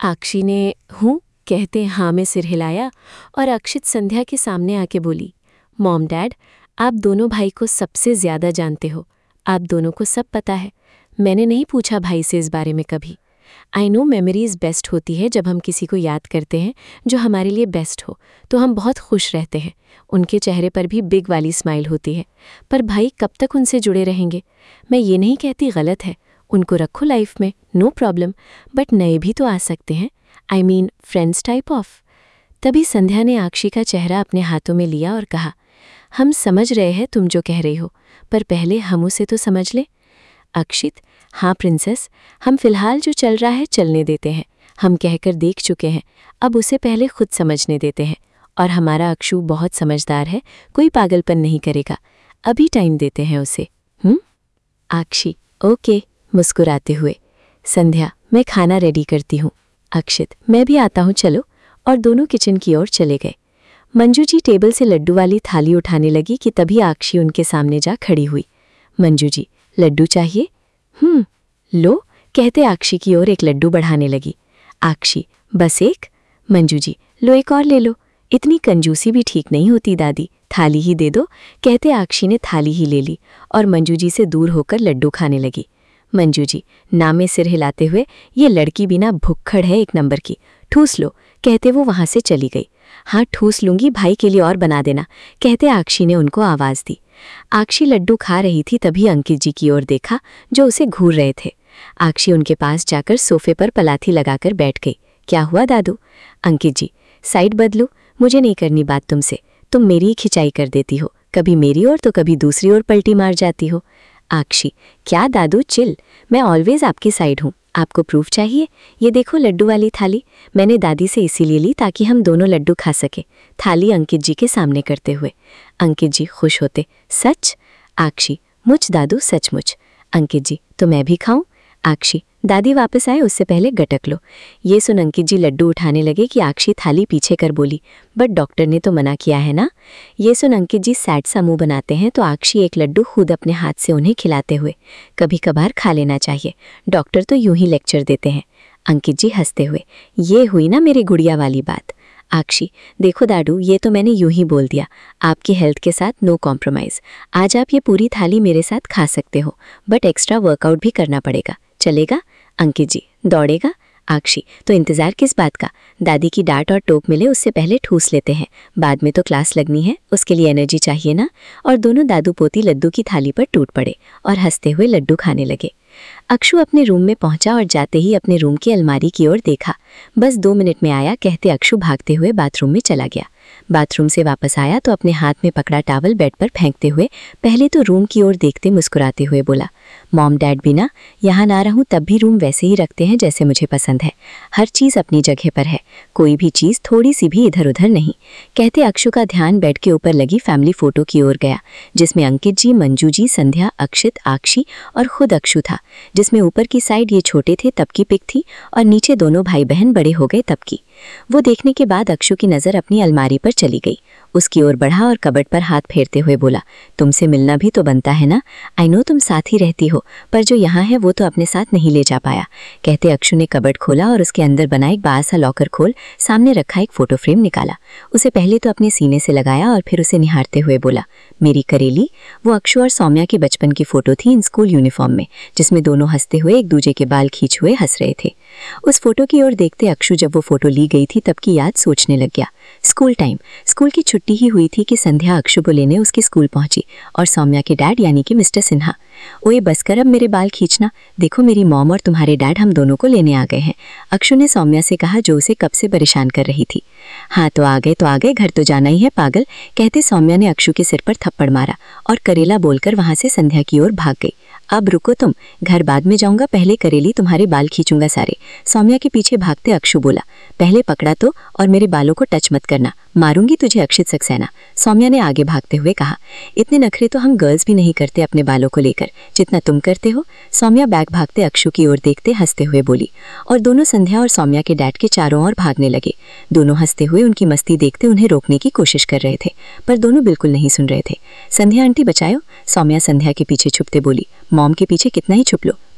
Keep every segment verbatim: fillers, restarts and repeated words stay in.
आक्षी ने हूँ कहते हाँ में सिर हिलाया और अक्षित संध्या के सामने आके बोली, मॉम डैड, आप दोनों भाई को सबसे ज़्यादा जानते हो। आप दोनों को सब पता है। मैंने नहीं पूछा भाई से इस बारे में कभी। आई नो मेमोरीज़ बेस्ट होती है जब हम किसी को याद करते हैं जो हमारे लिए बेस्ट हो, तो हम बहुत खुश रहते हैं। उनके चेहरे पर भी बिग वाली स्माइल होती है। पर भाई कब तक उनसे जुड़े रहेंगे? मैं ये नहीं कहती गलत है, उनको रखो लाइफ में, नो प्रॉब्लम, बट नए भी तो आ सकते हैं। I mean friends type of. तभी संध्या ने आक्षी का चेहरा अपने हाथों में लिया और कहा, हम समझ रहे हैं तुम जो कह रही हो, पर पहले हम उसे तो समझ ले। अक्षित, हाँ प्रिंसेस, हम फिलहाल जो चल रहा है चलने देते हैं। हम कहकर देख चुके हैं, अब उसे पहले खुद समझने देते हैं। और हमारा अक्षु बहुत समझदार है, कोई पागलपन नहीं करेगा। अभी टाइम देते हैं उसे। हम्म आक्षी, ओके, मुस्कुराते हुए। संध्या, मैं खाना रेडी करती हूँ। अक्षित, मैं भी आता हूँ, चलो। और दोनों किचन की ओर चले गए। मंजू जी टेबल से लड्डू वाली थाली उठाने लगी कि तभी आक्षी उनके सामने जा खड़ी हुई। मंजू जी, लड्डू चाहिए? हम्म लो, कहते आक्षी की ओर एक लड्डू बढ़ाने लगी। आक्षी, बस एक? मंजू जी, लो एक और ले लो। इतनी कंजूसी भी ठीक नहीं होती दादी, थाली ही दे दो, कहते आक्षी ने थाली ही ले ली और मंजू जी से दूर होकर लड्डू खाने लगी। मंजू जी, ना में सिर हिलाते हुए, ये लड़की भी ना भुक्खड़ है एक नंबर की, ठूस लो, कहते वो वहां से चली गई। हाँ ठूस लूंगी, भाई के लिए और बना देना, कहते आक्षी ने उनको आवाज़ दी। आक्षी लड्डू खा रही थी तभी अंकित जी की ओर देखा जो उसे घूर रहे थे। आक्षी उनके पास जाकर सोफे पर पलाथी लगाकर बैठ गई। क्या हुआ दादू? अंकित जी, साइड बदलो, मुझे नहीं करनी बात तुमसे, तुम मेरी ही खिंचाई कर देती हो, कभी मेरी ओर तो कभी दूसरी ओर पलटी मार जाती हो। आक्षी, क्या दादू, चिल, मैं ऑलवेज आपकी साइड हूँ। आपको प्रूफ चाहिए? ये देखो लड्डू वाली थाली, मैंने दादी से इसीलिए ली ताकि हम दोनों लड्डू खा सके। थाली अंकित जी के सामने करते हुए। अंकित जी खुश होते, सच? आक्षी, मुझ दादू, सचमुच। अंकित जी, तो मैं भी खाऊं? आक्षी, दादी वापस आए उससे पहले गटक लो। ये सुन अंकित जी लड्डू उठाने लगे कि आक्षी थाली पीछे कर बोली, बट डॉक्टर ने तो मना किया है ना। ये सुन अंकित जी सैड सा मुंह बनाते हैं तो आक्षी एक लड्डू खुद अपने हाथ से उन्हें खिलाते हुए, कभी कभार खा लेना चाहिए, डॉक्टर तो यूं ही लेक्चर देते हैं। अंकित जी हंसते हुए, ये हुई ना मेरी गुड़िया वाली बात। आक्षी, देखो दादू, ये तो मैंने यूं ही बोल दिया, आपकी हेल्थ के साथ नो कॉम्प्रोमाइज़। आज आप ये पूरी थाली मेरे साथ खा सकते हो, बट एक्स्ट्रा वर्कआउट भी करना पड़ेगा, चलेगा? अंकित जी, दौड़ेगा? आक्षी, तो इंतज़ार किस बात का? दादी की डांट और टोक मिले उससे पहले ठूस लेते हैं, बाद में तो क्लास लगनी है, उसके लिए एनर्जी चाहिए ना। और दोनों दादू पोती लड्डू की थाली पर टूट पड़े और हंसते हुए लड्डू खाने लगे। अक्षु अपने रूम में पहुंचा और जाते ही अपने रूम की अलमारी की ओर देखा। बस दो मिनट में आया, कहते अक्षु भागते हुए बाथरूम में चला गया। बाथरूम से वापस आया तो अपने हाथ में पकड़ा टॉवल बेड पर फेंकते हुए पहले तो रूम की ओर देखते मुस्कुराते हुए बोला, मॉम डैड भी ना यहाँ ना रहूँ तब भी रूम वैसे ही रखते हैं जैसे मुझे पसंद है। हर चीज़ अपनी जगह पर है, कोई भी चीज़ थोड़ी सी भी इधर उधर नहीं। कहते अक्षु का ध्यान बेड के ऊपर लगी फैमिली फोटो की ओर गया, जिसमें अंकित जी, मंजू जी, संध्या, अक्षित, आक्षी और खुद अक्षु था, जिसमें ऊपर की साइड ये छोटे थे तब की पिक थी और नीचे दोनों भाई बहन बड़े हो गए तब की। वो देखने के बाद अक्षु की नज़र अपनी अलमारी पर चली गई। उसकी ओर बढ़ा और कबर्ड पर हाथ फेरते हुए बोला, तुमसे मिलना भी तो बनता है ना। आई नो तुम साथ ही रहती हो, पर जो यहाँ है वो तो अपने साथ नहीं ले जा पाया। कहते अक्षु ने कबर्ड खोला और उसके अंदर बना एक बड़ा सा लॉकर खोल सामने रखा एक फोटो फ्रेम निकाला। उसे पहले तो अपने सीने से लगाया और फिर उसे निहारते हुए बोला, मेरी करेली। वो अक्षु और सौम्या की बचपन की फोटो थी इन स्कूल यूनिफॉर्म में, जिसमें दोनों हंसते हुए एक दूजे के बाल खींच हुए हंस रहे थे। उस फोटो की ओर देखते अक्षु जब वो फोटो ली गई थी तब की याद सोचने लग गया। स्कूल टाइम, स्कूल की छुट्टी ही हुई थी कि संध्या अक्षु को लेने उसके स्कूल पहुंची और सौम्या के डैड यानी कि मिस्टर सिन्हा, ओए बस कर अब मेरे बाल खींचना, देखो मेरी मॉम और तुम्हारे डैड हम दोनों को लेने आ गए हैं, अक्षु ने सौम्या से कहा जो उसे कब से परेशान कर रही थी। हाँ तो आ गए तो आ गए, घर तो जाना ही है पागल, कहते सौम्या ने अक्षु के सिर पर थप्पड़ मारा और करेला बोलकर वहां से संध्या की ओर भाग गई। अब रुको तुम, घर बाद में जाऊंगा, पहले करेली तुम्हारे बाल खींचूंगा सारे। सौम्या के पीछे भागते अक्षु बोला, पहले पकड़ा तो और मेरे बालों को टच मत करना, मारूंगी तुझे अक्षित सक्सेना। सौम्या ने आगे भागते हुए कहा, इतने नखरे तो हम गर्ल्स भी नहीं करते अपने बालों को लेकर जितना तुम करते हो। सौम्या बैग भागते अक्षु की ओर देखते हंसते हुए बोली और दोनों संध्या और सौम्या के डैड के चारों ओर भागने लगे। दोनों हंसते हुए उनकी मस्ती देखते उन्हें रोकने की कोशिश कर रहे थे, पर दोनों बिल्कुल नहीं सुन रहे थे। संध्या आंटी बचाओ, सौम्या संध्या के पीछे छुपते बोली, मॉम के पीछे कितना ही छुप लो,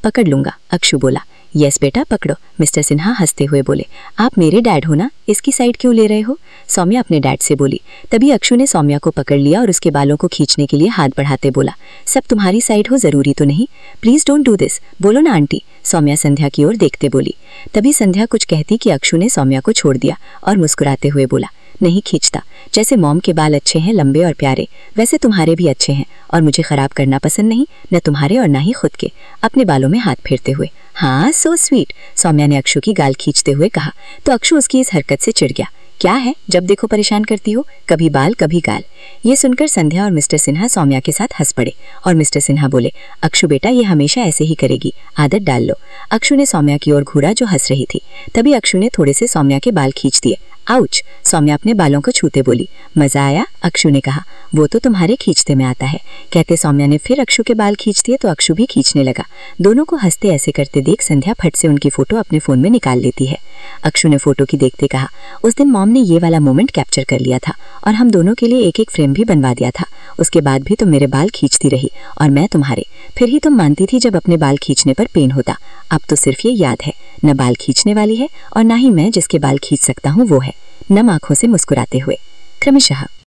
पकड़ लूंगा, अक्षु बोला। यस बेटा पकड़ो, मिस्टर सिन्हा हंसते हुए बोले। आप मेरे डैड हो ना, इसकी साइड क्यों ले रहे हो? सौम्या अपने डैड से बोली। तभी अक्षु ने सौम्या को पकड़ लिया और उसके बालों को खींचने के लिए हाथ बढ़ाते बोला, सब तुम्हारी साइड हो, जरूरी तो नहीं, प्लीज डोंट डू दिस, बोलो ना आंटी, सौम्या संध्या की ओर देखते बोली। तभी संध्या कुछ कहती कि अक्षु ने सौम्या को छोड़ दिया और मुस्कुराते हुए बोला, नहीं खींचता, जैसे मॉम के बाल अच्छे हैं लंबे और प्यारे, वैसे तुम्हारे भी अच्छे हैं और मुझे खराब करना पसंद नहीं, न तुम्हारे और ना ही खुद के, अपने बालों में हाथ फेरते हुए। हाँ सो स्वीट, सौम्या ने अक्षु की गाल खींचते हुए कहा। तो अक्षु उसकी इस हरकत से चिढ़ गया। क्या है, जब देखो परेशान करती हो, कभी बाल कभी गाल। ये सुनकर संध्या और मिस्टर सिन्हा सौम्या के साथ हंस पड़े और मिस्टर सिन्हा बोले, अक्षु बेटा ये हमेशा ऐसे ही करेगी, आदत डाल लो। अक्षु ने सौम्या की ओर घूरा जो हंस रही थी। तभी अक्षु ने थोड़े से सौम्या के बाल खींच दिए। आउच, सौम्या अपने बालों को छूते बोली। मजा आया, अक्षु ने कहा। वो तो तुम्हारे खींचते में आता है, कहते सौम्या ने फिर अक्षु के बाल खींच दिए तो अक्षु भी खींचने लगा। दोनों को हंसते ऐसे करते देख संध्या फट से उनकी फोटो अपने फोन में निकाल लेती है। अक्षु ने फोटो की देखते कहा, उस दिन मॉम ने ये वाला मोमेंट कैप्चर कर लिया था और हम दोनों के लिए एक एक फ्रेम भी बनवा दिया था। उसके बाद भी तुम मेरे बाल खींचती रही और मैं तुम्हारे, फिर ही तुम मानती थी जब अपने बाल खींचने पर पेन होता। अब तो सिर्फ ये याद है, न बाल खींचने वाली है और ना ही मैं जिसके बाल खींच सकता हूँ वो है। नम आंखों से मुस्कुराते हुए क्रमशः